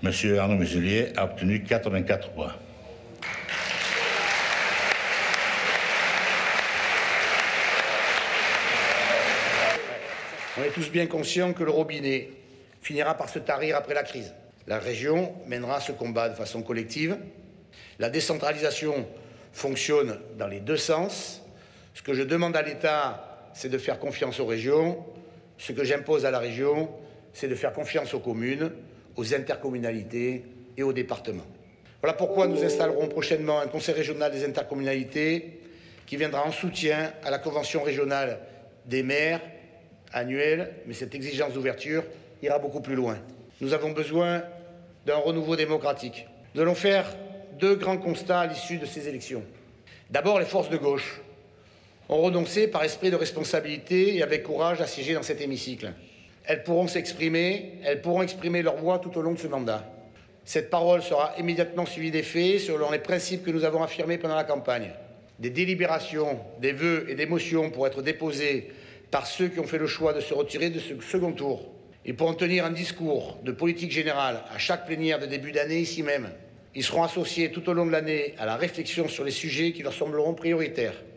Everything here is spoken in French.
M. Arnaud Muselier a obtenu 84 voix. On est tous bien conscients que le robinet finira par se tarir après la crise. La région mènera ce combat de façon collective. La décentralisation fonctionne dans les deux sens. Ce que je demande à l'État, c'est de faire confiance aux régions. Ce que j'impose à la région, c'est de faire confiance aux communes, aux intercommunalités et aux départements. Voilà pourquoi nous installerons prochainement un conseil régional des intercommunalités qui viendra en soutien à la convention régionale des maires annuelle, mais cette exigence d'ouverture ira beaucoup plus loin. Nous avons besoin d'un renouveau démocratique. Nous allons faire deux grands constats à l'issue de ces élections. D'abord, les forces de gauche ont renoncé par esprit de responsabilité et avec courage à siéger dans cet hémicycle. Elles pourront s'exprimer, elles pourront exprimer leur voix tout au long de ce mandat. Cette parole sera immédiatement suivie des faits selon les principes que nous avons affirmés pendant la campagne. Des délibérations, des vœux et des motions pourront être déposés par ceux qui ont fait le choix de se retirer de ce second tour. Ils pourront tenir un discours de politique générale à chaque plénière de début d'année ici même. Ils seront associés tout au long de l'année à la réflexion sur les sujets qui leur sembleront prioritaires.